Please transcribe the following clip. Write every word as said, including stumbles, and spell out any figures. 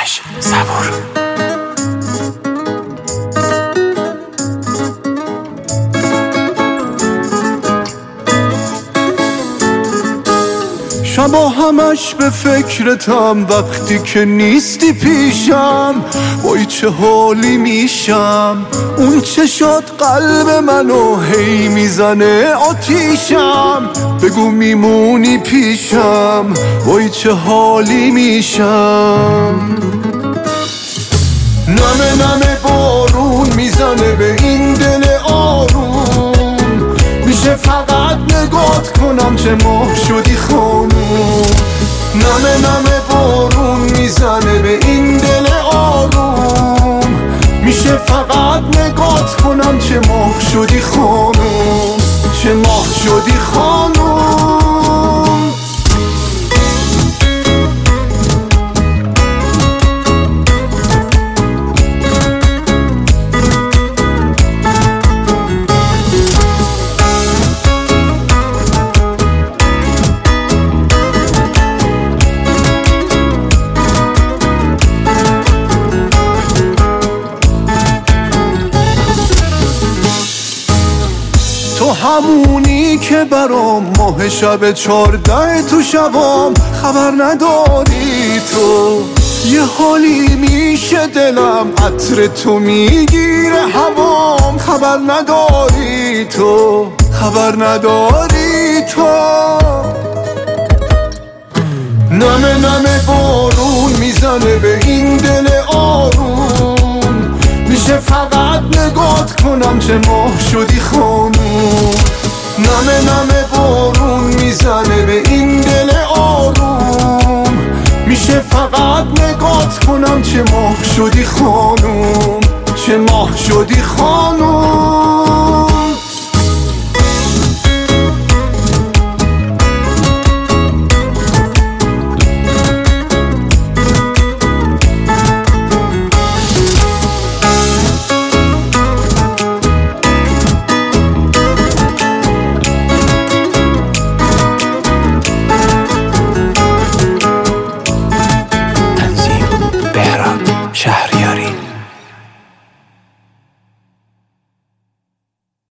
آتش صبور. شبا همش به فکرتم وقتی که نیستی پیشم، وای چه حالی میشم. اون چشات قلب منو هی میزنه آتیشم، بگو میمونی پیشم وای چه حالی میشم. نمه نمه بارون میزنه به این دل آروم، میشه فقط نگات کنم چه ماه شدی خانوم. نمه نمه بارون میزنه به این دل آروم، میشه فقط نگات کنم چه ماه شدی خانوم، چه ماه شدی خانوم. تو همونی که برام ماه شب چارده تو شبام، خبر نداری تو یه حالی میشه دلم، عطر تو میگیره هوام. خبر نداری تو، خبر نداری تو. نمه نمه بارون میزنه به این دل آروم، میشه فقط نگات کنم چه ماه شدی خانوم. نمه نمه بارون میزنه به این دل آروم، میشه فقط نگات کنم چه ماه شدی خانوم، چه ماه شدی خانوم.